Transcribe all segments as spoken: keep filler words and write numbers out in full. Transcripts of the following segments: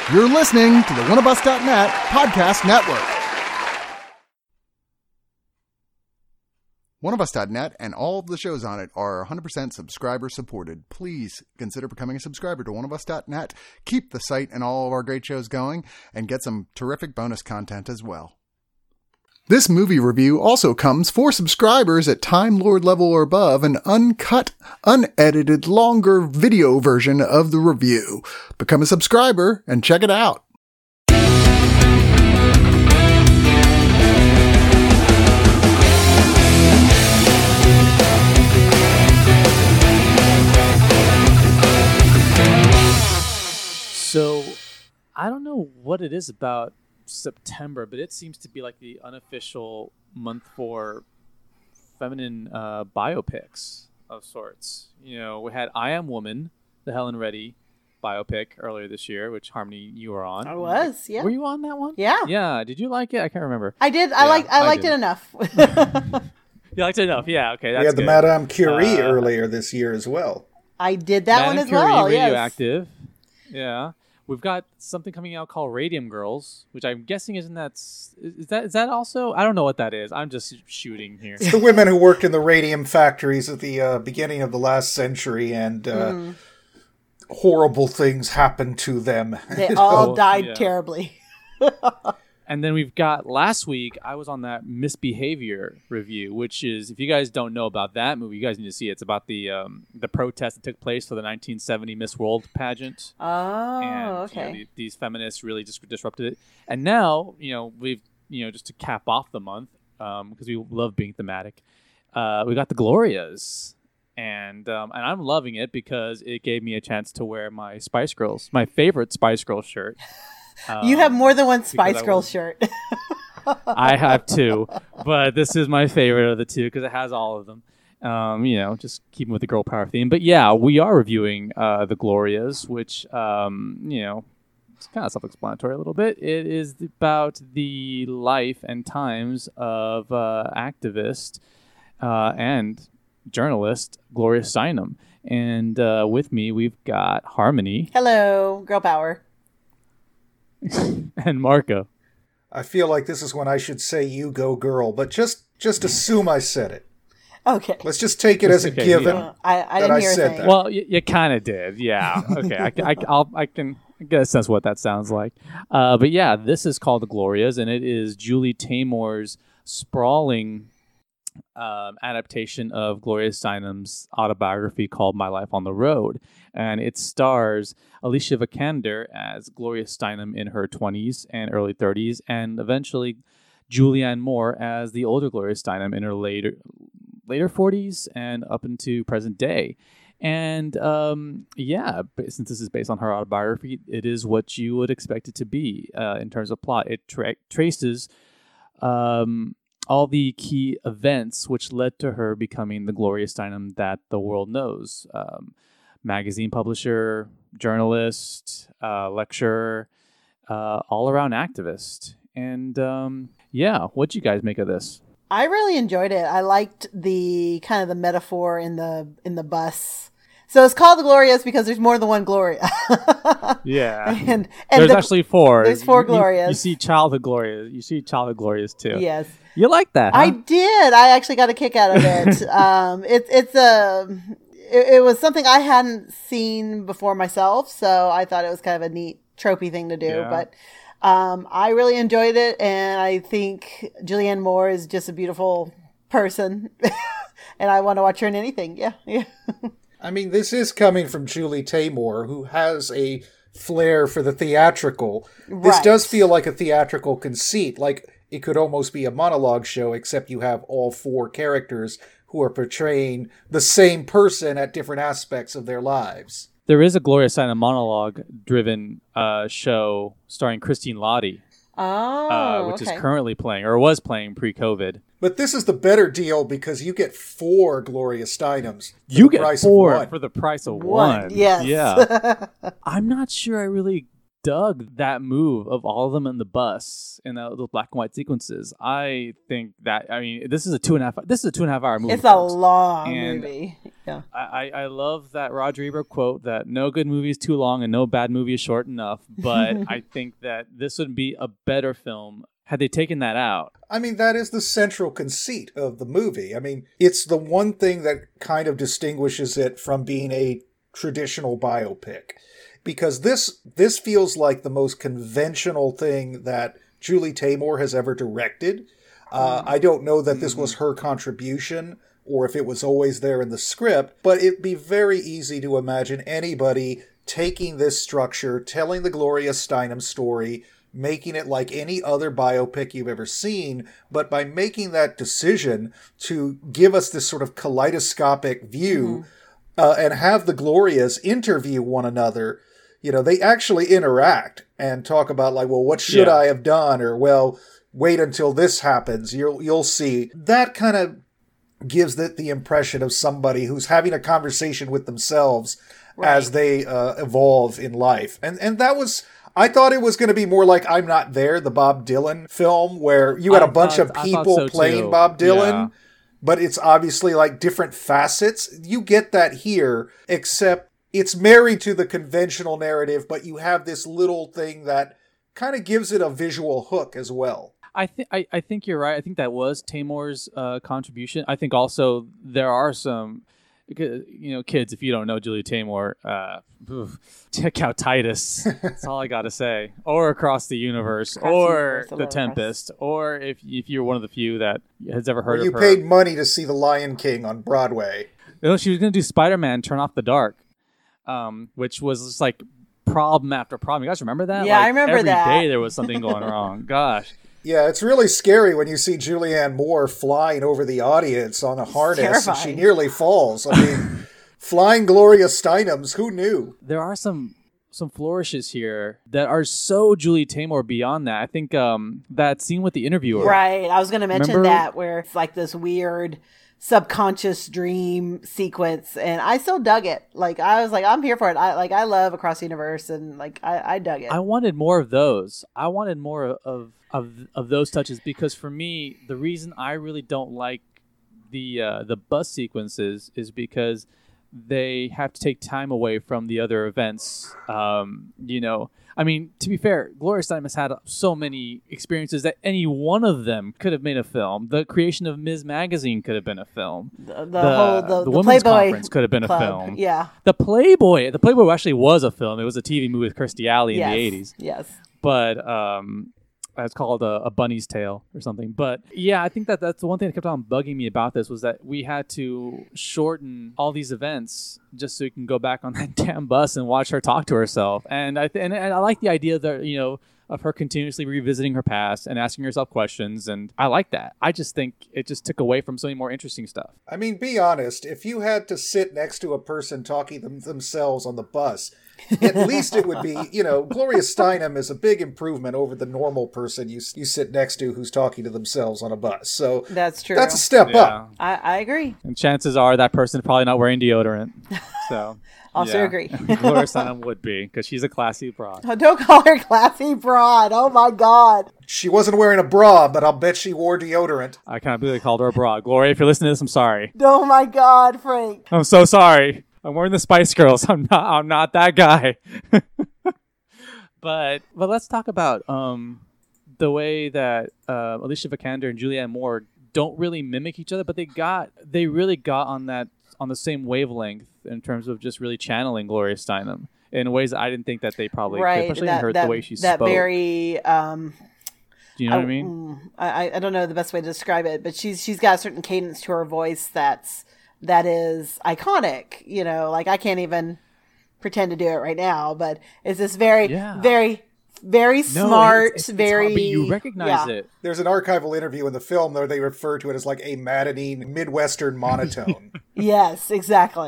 You're listening to the one of us dot net podcast network. one of us dot net and all of the shows on it are one hundred percent subscriber supported. Please consider becoming a subscriber to one of us dot net. Keep the site and all of our great shows going and get some terrific bonus content as well. This movie review also comes for subscribers at Time Lord level or above, an uncut, unedited, longer video version of the review. Become a subscriber and check it out. So, I don't know what it is about September, but it seems to be like the unofficial month for feminine uh, biopics of sorts. You know, we had I Am Woman, the Helen Reddy biopic earlier this year, which Harmony, you were on. I was, yeah. Were you on that one? Yeah. Yeah. Did you like it? I can't remember. I did. I yeah, liked. I, I liked did. it enough. You liked it enough. Yeah. Okay. That's we had the good. Madame Curie uh, earlier this year as well. I did that Madame one as Curie, well. Yes. Radioactive. Yeah. We've got something coming out called Radium Girls, which I'm guessing isn't that is that is that also? I don't know what that is. I'm just shooting here. It's the women who worked in the radium factories at the uh, beginning of the last century, and uh, mm. horrible things happened to them. They all Oh, died yeah. terribly. And then we've got last week, I was on that Misbehavior review, which is, if you guys don't know about that movie, you guys need to see it. It's about the um, the protest that took place for the nineteen seventy Miss World pageant. Oh, and, okay. You know, the, these feminists really just disrupted it. And now, you know, we've, you know, just to cap off the month, um, because we love being thematic, uh, we got the Glorias. And um, and I'm loving it because it gave me a chance to wear my Spice Girls, my favorite Spice Girls shirt. Um, you have more than one Spice Girls was, shirt. I have two, but this is my favorite of the two because it has all of them. Um, you know, just keeping with the girl power theme. But yeah, we are reviewing uh, the Glorias, which, um, you know, it's kind of self-explanatory a little bit. It is about the life and times of uh, activist uh, and journalist Gloria Steinem. And uh, with me, we've got Harmony. Hello, girl power. And Marco. I feel like this is when I should say "you go girl," but just just assume I said it. Okay. Let's just take it as a okay, given. yeah. I, I that didn't I hear a said thing. that. Well, you, you kind of did, yeah. Okay, I, I, I'll, I can get a sense of what that sounds like. Uh, but yeah, this is called The Glorias, and it is Julie Taymor's sprawling um, adaptation of Gloria Steinem's autobiography called My Life on the Road. And it stars Alicia Vikander as Gloria Steinem in her twenties and early thirties, and eventually Julianne Moore as the older Gloria Steinem in her later later forties and up into present day. And um, yeah, since this is based on her autobiography, it is what you would expect it to be uh, in terms of plot. It tra- traces um, all the key events which led to her becoming the Gloria Steinem that the world knows. Um, magazine publisher, journalist, uh, lecturer, uh, all-around activist. And um, yeah, what'd you guys make of this? I really enjoyed it. I liked the kind of the metaphor in the in the bus. So it's called the Glorias because there's more than one Gloria. Yeah, and, and there's the, actually four. There's four you, Glorias. You, you see childhood Glorias. You see childhood Glorias too. Yes, you like that? Huh? I did. I actually got a kick out of it. um, it's it's a it, it was something I hadn't seen before myself, so I thought it was kind of a neat tropey thing to do. Yeah. But um, I really enjoyed it, and I think Julianne Moore is just a beautiful person, and I want to watch her in anything. Yeah, yeah. I mean, this is coming from Julie Taymor, who has a flair for the theatrical. This Right. does feel like a theatrical conceit, like it could almost be a monologue show, except you have all four characters who are portraying the same person at different aspects of their lives. There is a Gloria Steinem monologue-driven uh, show starring Christine Lottie, Oh, uh, which okay. is currently playing, or was playing pre-COVID. But this is the better deal because you get four Gloria Steinems. for You the get price of four one. for the price of One, one. yes. Yeah. I'm not sure I really dug that move of all of them in the bus in the, those black and white sequences. I think that, I mean, this is a two and a half, this is a two and a half hour movie. It's folks. a long and movie. Yeah. I, I love that Roger Ebert quote that no good movie is too long and no bad movie is short enough. But I think that this would be a better film had they taken that out. I mean, that is the central conceit of the movie. I mean, it's the one thing that kind of distinguishes it from being a traditional biopic. Because this this feels like the most conventional thing that Julie Taymor has ever directed. Uh, I don't know that this was her contribution or if it was always there in the script, but it'd be very easy to imagine anybody taking this structure, telling the Gloria Steinem story, making it like any other biopic you've ever seen, but by making that decision to give us this sort of kaleidoscopic view mm-hmm. uh, and have the Glorias interview one another, you know, they actually interact and talk about like, well, what should yeah. I have done? Or, well, wait until this happens. You'll, you'll see. That kind of gives the, the impression of somebody who's having a conversation with themselves right. as they uh, evolve in life. And, and that was... I thought it was going to be more like I'm Not There, the Bob Dylan film, where you had a bunch thought, of people so playing too. Bob Dylan, yeah. but it's obviously like different facets. You get that here, except it's married to the conventional narrative, but you have this little thing that kind of gives it a visual hook as well. I think I, I think you're right. I think that was Taymor's uh, contribution. I think also there are some... You know, kids, if you don't know Julie Taymor, uh, oof, check out Titus. That's all I got to say. Or Across the Universe, Across or the, The Tempest, or if if you're one of the few that has ever heard well, of her. You paid money to see The Lion King on Broadway. You know, she was going to do Spider-Man Turn Off the Dark, um, which was just like problem after problem. You guys remember that? Yeah, like, I remember every that. Every day there was something going wrong. Gosh. Yeah, it's really scary when you see Julianne Moore flying over the audience on a harness and she nearly falls. I mean, flying Gloria Steinems, who knew? There are some some flourishes here that are so Julie Taymor beyond that. I think um, that scene with the interviewer. Right, I was going to mention Remember? that where it's like this weird subconscious dream sequence, and I still dug it. Like I was like, I'm here for it. I like I love Across the Universe, and like I, I dug it. I wanted more of those. I wanted more of of of those touches because for me, the reason I really don't like the uh, the bus sequences is because they have to take time away from the other events. Um, you know, I mean, to be fair, Gloria Steinem has had so many experiences that any one of them could have made a film. The creation of Miz Magazine could have been a film. The, the, the whole the, the, the Women's Playboy Conference could have been Club. a film. Yeah. The Playboy, the Playboy actually was a film. It was a T V movie with Kirstie Alley yes. in the eighties. Yes. But um, it's called a, a Bunny's Tale or something. But yeah, I think that that's the one thing that kept on bugging me about this was that we had to shorten all these events just so we can go back on that damn bus and watch her talk to herself. And I th- and, and I like the idea that, you know, of her continuously revisiting her past and asking herself questions. And I like that. I just think it just took away from so many more interesting stuff. I mean, be honest. If you had to sit next to a person talking them themselves on the bus, at least it would be, you know, Gloria Steinem is a big improvement over the normal person you you sit next to who's talking to themselves on a bus. So that's true. That's a step yeah. up. I, I agree. And chances are that person's probably not wearing deodorant. So also yeah. agree. Gloria Steinem would be because she's a classy broad. Oh, don't call her classy broad. Oh my God. She wasn't wearing a bra, but I'll bet she wore deodorant. I can't believe they called her a broad. Gloria, if you're listening to this, I'm sorry. Oh my God, Frank. I'm so sorry. I'm wearing the Spice Girls. I'm not. I'm not that guy. but but let's talk about um the way that uh, Alicia Vikander and Julianne Moore don't really mimic each other, but they got they really got on that on the same wavelength in terms of just really channeling Gloria Steinem in ways that I didn't think that they probably right. could, especially that, in her that, the way she that spoke. That very. Um, Do you know I, what I mean? I I don't know the best way to describe it, but she's she's got a certain cadence to her voice that's. that is iconic, you know, like I can't even pretend to do it right now, but it's this very, yeah. very, very no, smart, it's, it's, very... it's hard, but you recognize yeah. it. There's an archival interview in the film where they refer to it as like a maddening Midwestern monotone. Yes, exactly.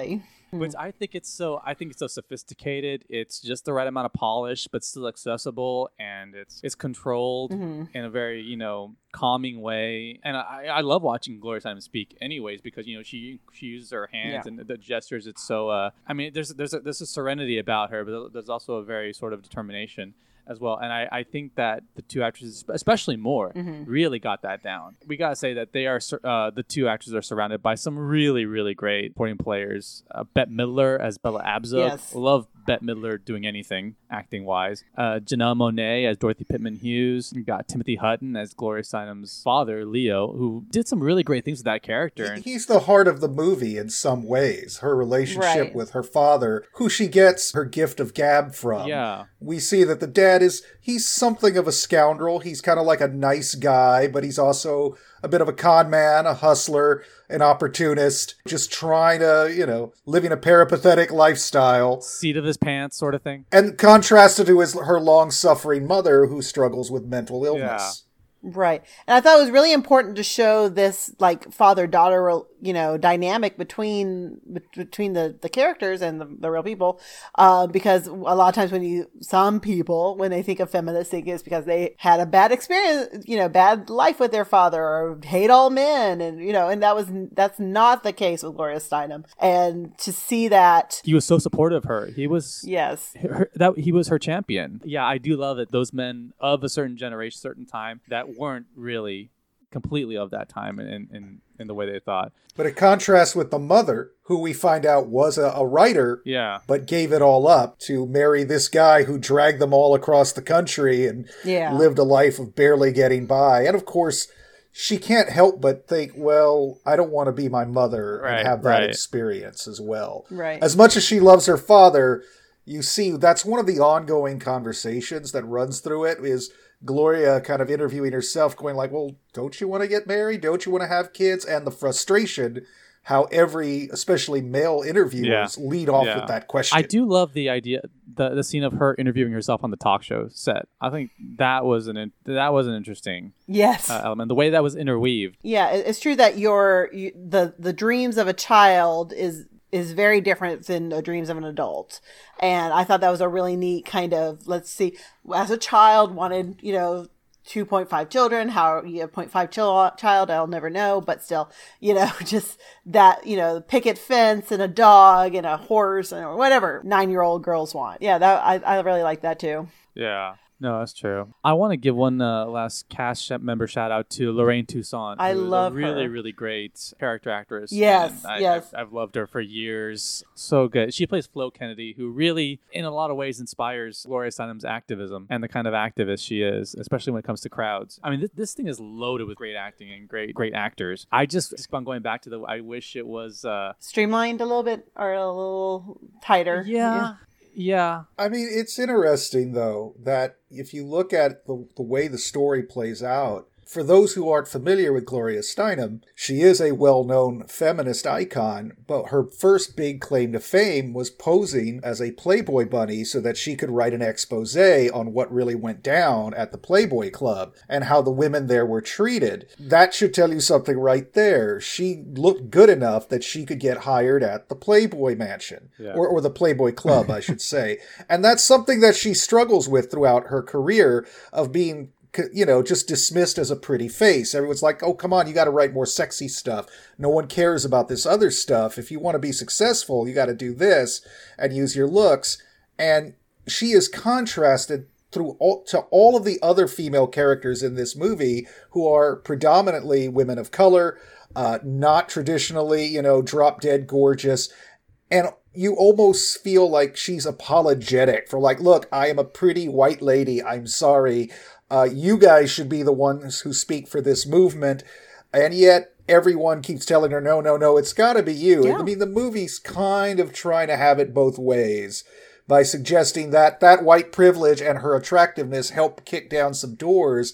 Which I think it's so I think it's so sophisticated. It's just the right amount of polish, but still accessible, and it's it's controlled Mm-hmm. in a very, you know, calming way. And I, I love watching Gloria Steinem speak anyways, because, you know, she she uses her hands Yeah. and the gestures. It's so uh I mean there's there's a, there's a serenity about her, but there's also a very sort of determination as well. And I, I think that the two actresses, especially Moore, Mm-hmm. really got that down. We got to say that they are, sur- uh, the two actors are surrounded by some really, really great supporting players. Uh, Bette Midler as Bella Abzug. Yes. Love Bette Midler doing anything acting-wise. Uh, Janelle Monáe as Dorothy Pittman Hughes. You got Timothy Hutton as Gloria Steinem's father, Leo, who did some really great things with that character. And He's the heart of the movie in some ways. Her relationship Right. with her father, who she gets her gift of gab from. yeah. We see that the dad is, he's something of a scoundrel. He's kind of like a nice guy, but he's also a bit of a con man, a hustler, an opportunist, just trying to, you know, living a peripatetic lifestyle. Seat of his pants sort of thing. And contrasted to his her long-suffering mother who struggles with mental illness. Right. And I thought it was really important to show this like father-daughter, you know, dynamic between between the, the characters and the, the real people. Uh, because a lot of times when you, some people, when they think of feminists, think it's because they had a bad experience, you know, bad life with their father or hate all men. And, you know, and that was, that's not the case with Gloria Steinem. And to see that. He was so supportive of her. He was... Yes. Her, that he was her champion. Yeah, I do love it. Those men of a certain generation, certain time, that weren't really completely of that time in, in, in the way they thought. But it contrasts with the mother, who we find out was a, a writer, Yeah. but gave it all up to marry this guy who dragged them all across the country and Yeah. lived a life of barely getting by. And of course, she can't help but think, well, I don't want to be my mother Right, and have that right. experience as well. Right. As much as she loves her father, you see, that's one of the ongoing conversations that runs through it, is Gloria kind of interviewing herself, going like, well, don't you want to get married? Don't you want to have kids? And the frustration, how every, especially male interviewers, Yeah. lead off Yeah. with that question. I do love the idea, the the scene of her interviewing herself on the talk show set. I think that was an in- that was an interesting Yes. uh, element. The way that was interweaved. Yeah, it- it's true that your you, the the dreams of a child is is very different than the dreams of an adult, and I thought that was a really neat kind of, let's see, as a child wanted, you know, two point five children, how you have zero point five chil- child, I'll never know, but still, you know, just that, you know, picket fence and a dog and a horse and whatever nine year old girls want. Yeah, that I I really like that too. Yeah. No, that's true. I want to give one uh, last cast sh- member shout out to Lorraine Toussaint. I who is love a really, her. really great character actress. Yes, And I, yes. I've, I've loved her for years. So good. She plays Flo Kennedy, who really, in a lot of ways, inspires Gloria Steinem's activism and the kind of activist she is, especially when it comes to crowds. I mean, this, this thing is loaded with great acting and great, great actors. I just, just on going back to the, I wish it was. Uh, Streamlined a little bit or a little tighter. yeah. Yeah. I mean, it's interesting, though, that if you look at the, the way the story plays out, for those who aren't familiar with Gloria Steinem, she is a well-known feminist icon, but her first big claim to fame was posing as a Playboy bunny so that she could write an expose on what really went down at the Playboy Club and how the women there were treated. That should tell you something right there. She looked good enough that she could get hired at the Playboy Mansion, Yeah. or, or the Playboy Club, I should say. And that's something that she struggles with throughout her career, of being, you know, just dismissed as a pretty face. Everyone's like, oh, come on, you got to write more sexy stuff. No one cares about this other stuff. If you want to be successful, you got to do this and use your looks. And she is contrasted through all, to all of the other female characters in this movie, who are predominantly women of color, uh, not traditionally, you know, drop dead gorgeous. And you almost feel like she's apologetic for, like, look, I am a pretty white lady. I'm sorry. Uh, you guys should be the ones who speak for this movement. And yet everyone keeps telling her, no, no, no, it's got to be you. Yeah. I mean, the movie's kind of trying to have it both ways by suggesting that that white privilege and her attractiveness help kick down some doors,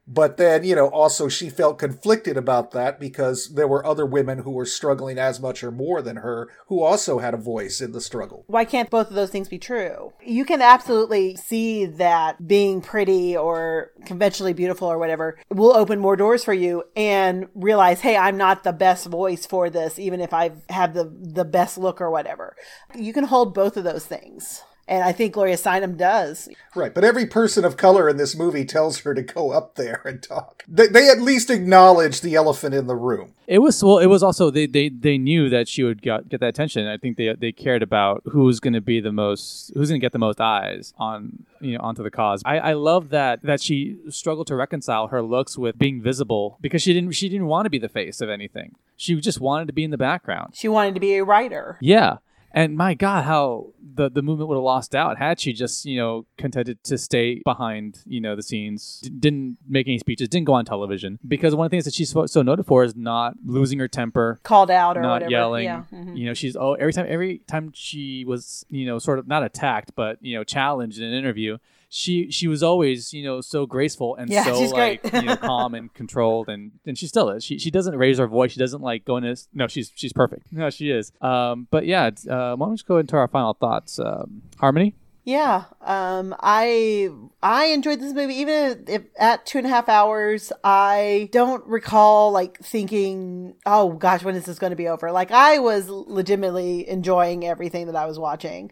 But then, you know, also she felt conflicted about that because there were other women who were struggling as much or more than her who also had a voice in the struggle. Why can't both of those things be true? You can absolutely see that being pretty or conventionally beautiful or whatever will open more doors for you and realize, hey, I'm not the best voice for this, even if I have the, the best look or whatever. You can hold both of those things. And I think Gloria Steinem does. Right, but every person of color in this movie tells her to go up there and talk. They, they at least acknowledge the elephant in the room. It was well. It was also they, they, they knew that she would get, get that attention. I think they they cared about who's going to be the most, who's going to get the most eyes on you know onto the cause. I, I love that that she struggled to reconcile her looks with being visible because she didn't she didn't want to be the face of anything. She just wanted to be in the background. She wanted to be a writer. Yeah. And my God, how the, the movement would have lost out had she just, you know, contented to stay behind, you know, the scenes, D- didn't make any speeches, didn't go on television. Because one of the things that she's so, so noted for is not losing her temper, called out or not whatever. yelling. Yeah. Mm-hmm. You know, she's oh every time every time she was, you know, sort of not attacked, but you know, challenged in an interview. She she was always, you know, so graceful and Yeah, so she's like great. you know, calm and controlled, and, and she still is. She she doesn't raise her voice. She doesn't like go into no. She's she's perfect. No, she is. Um, but yeah, it's, uh, why don't we just go into our final thoughts? Um, Harmony. Yeah, um, I I enjoyed this movie even if at two and a half hours. I don't recall like thinking, "Oh gosh, when is this going to be over?" Like I was legitimately enjoying everything that I was watching.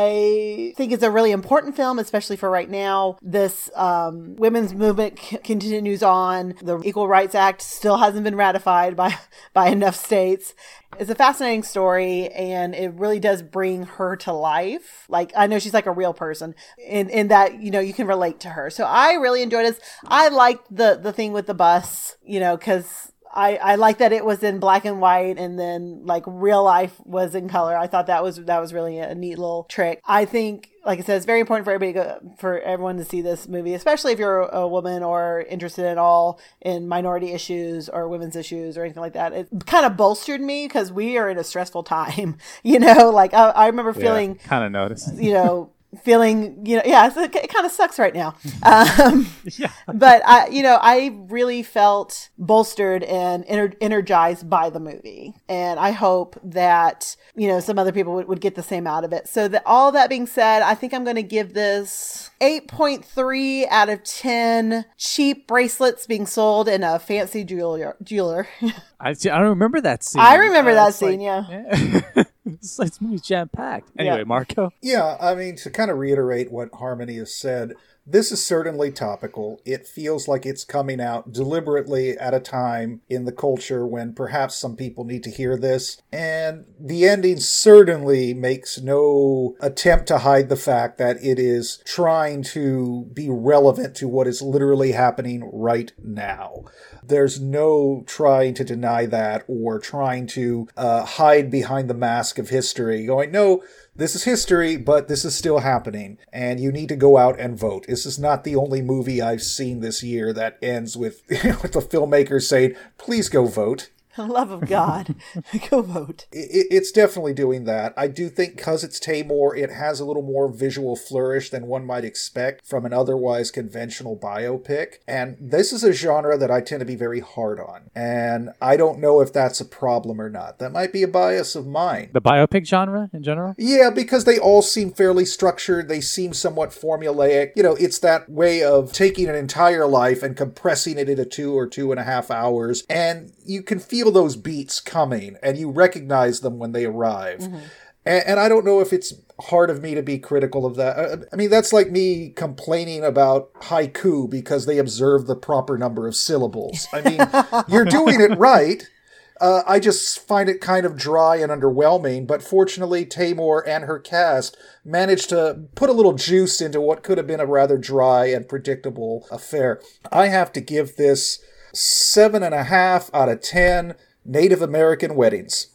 I think it's a really important film, especially for right now. This um, women's movement c- continues on. The Equal Rights Act still hasn't been ratified by by enough states. It's a fascinating story, and it really does bring her to life. Like, I know she's like a real person in, in that, you know, you can relate to her. So I really enjoyed this. I liked the, the thing with the bus, you know, because I, I like that it was in black and white and then like real life was in color. I thought that was that was really a neat little trick. I think, like I said, it's very important for everybody to go, for everyone to see this movie, especially if you're a woman or interested at all in minority issues or women's issues or anything like that. It kind of bolstered me because we are in a stressful time, you know, like I, I remember feeling yeah, kind of noticed, you know, feeling, you know, yeah, it's, it, it kind of sucks right now. Um, yeah. But I, you know, I really felt bolstered and ener- energized by the movie. And I hope that, you know, some other people would, would get the same out of it. So that all that being said, I think I'm going to give this eight point three out of ten cheap bracelets being sold in a fancy jeweler. jeweler. I see, I don't remember that scene. I remember uh, that scene, like, yeah. yeah. It's like this movie's jam packed. Anyway, Yeah. Marco. Yeah, I mean, to kind of reiterate what Harmony has said, this is certainly topical. It feels like it's coming out deliberately at a time in the culture when perhaps some people need to hear this. And the ending certainly makes no attempt to hide the fact that it is trying to be relevant to what is literally happening right now. There's no trying to deny that or trying to uh, hide behind the mask of history, going, no, this is history, but this is still happening, and you need to go out and vote. This is not the only movie I've seen this year that ends with, with the filmmaker saying, please go vote. For the love of God, go vote. It, it's definitely doing that. I do think because it's Tamor, it has a little more visual flourish than one might expect from an otherwise conventional biopic. And this is a genre that I tend to be very hard on. And I don't know if that's a problem or not. That might be a bias of mine. The biopic genre in general? Yeah, because they all seem fairly structured. They seem somewhat formulaic. You know, it's that way of taking an entire life and compressing it into two or two and a half hours. And you can feel those beats coming and you recognize them when they arrive. Mm-hmm. And, and I don't know if it's hard of me to be critical of that. I mean, that's like me complaining about haiku because they observe the proper number of syllables. I mean, you're doing it right. Uh, I just find it kind of dry and underwhelming, but fortunately Tamor and her cast managed to put a little juice into what could have been a rather dry and predictable affair. I have to give this seven and a half out of ten Native American weddings.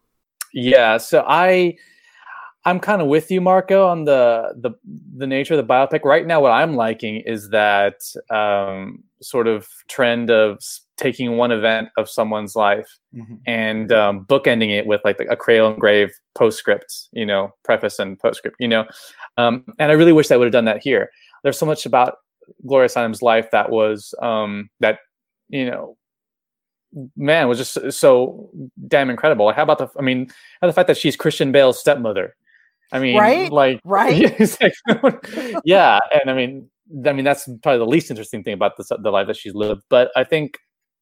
Yeah, so I, I'm kind of with you, Marco, on the, the the nature of the biopic. Right now, what I'm liking is that um, sort of trend of taking one event of someone's life mm-hmm. and um, bookending it with like a cradle engraved postscript, you know, preface and postscript, you know. Um, and I really wish I would have done that here. There's so much about Gloria Steinem's life that was um, that you know, man, was just so, so damn incredible. Like, how about the? I mean, how the fact that she's Christian Bale's stepmother. I mean, Right? like, Right? it's like, yeah, and I mean, I mean that's probably the least interesting thing about the the life that she's lived. But I think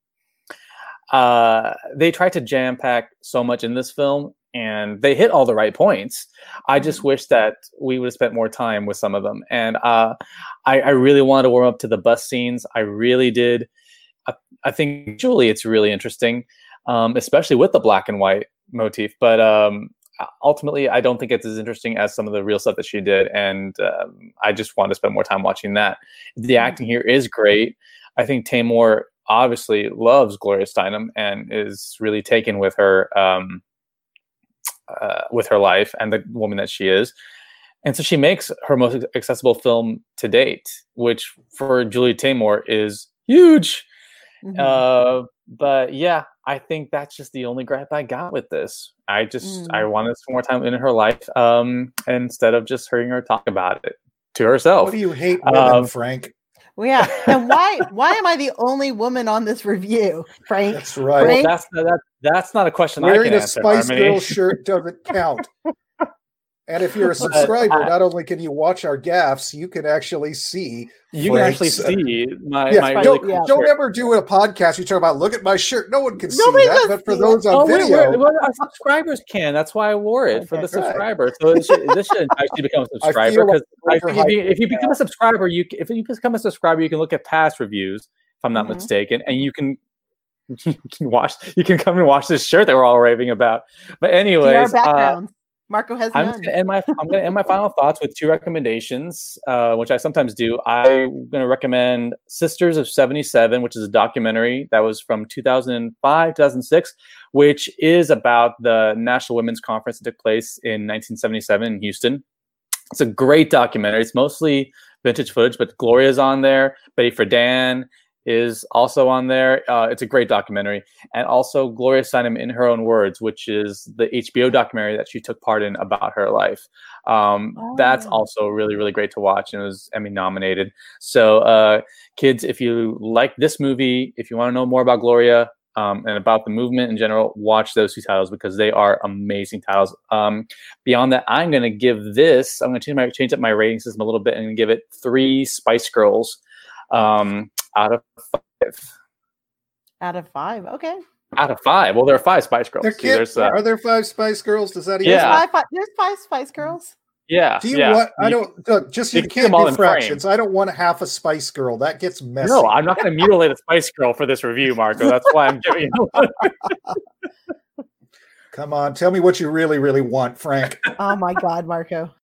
uh, they tried to jam pack so much in this film, and they hit all the right points. I just wish that we would have spent more time with some of them. And uh, I, I really wanted to warm up to the bus scenes. I really did. I, I think visually it's really interesting, um, especially with the black and white motif. But um, ultimately, I don't think it's as interesting as some of the real stuff that she did. And um, I just wanted to spend more time watching that. The acting here is great. I think Taymor obviously loves Gloria Steinem and is really taken with her um, uh, with her life and the woman that she is. And so she makes her most accessible film to date, which for Julie Taymor is huge. Mhm. Uh, but yeah, I think that's just the only gripe I got with this. I just Mm. I wanted some more time in her life, um, instead of just hearing her talk about it to herself. What do you hate women, Um, Frank? Well, yeah. And why why am I the only woman on this review, Frank? That's right. Frank? That's that, that's not a question I Wearing can a answer. Spice Harmony. Girl shirt doesn't count. And if you're a subscriber, not only can you watch our gaffes, you can actually see. You can actually Frank's- see my, Yeah, my Spice- really don't, yeah. cool don't shirt. ever do a podcast. You talk about, look at my shirt. No one can see Nobody that, does but for see those on Oh, wait, video, wait, well, our subscribers can. That's why I wore it for Okay. the Right. subscribers. So this should, this should entice you to become a I subscriber feel like because I we're think if you, if you become a subscriber, you c- if you become a subscriber, you can look at past reviews. If I'm not Mhm. mistaken, and you can you can watch you can come and watch this shirt that we're all raving about. But See our anyways, uh, backgrounds. Marco has I'm none. just gonna end my I'm gonna end my final thoughts with two recommendations, uh, which I sometimes do. I'm gonna recommend Sisters of seventy-seven, which is a documentary that was from two thousand five, two thousand six, which is about the National Women's Conference that took place in nineteen seventy-seven in Houston. It's a great documentary. It's mostly vintage footage, but Gloria's on there. Betty Friedan is also on there. Uh, it's a great documentary. And also Gloria Steinem in Her Own Words, which is the H B O documentary that she took part in about her life. Um, Oh. That's also really, really great to watch and it was Emmy nominated. So uh, kids, if you like this movie, if you want to know more about Gloria um, and about the movement in general, watch those two titles because they are amazing titles. Um, beyond that, I'm going to give this, I'm going to change, my, change up my rating system a little bit and give it three Spice Girls um, out of five. Out of five. Okay. Out of five. Well, there are five Spice Girls. there See, can't, there's, uh, are there five Spice Girls? Does that even Yeah. There's, five, five, there's five Spice Girls. yeah. Do you yeah. want? I You- don't. Look, just you you can see can't them all do in frame. fractions. I don't want half a Spice Girl. That gets messy. No, I'm not going to mutilate a Spice Girl for this review, Marco. That's why I'm giving you. Come on, tell me what you really, really want, Frank. Oh my God, Marco.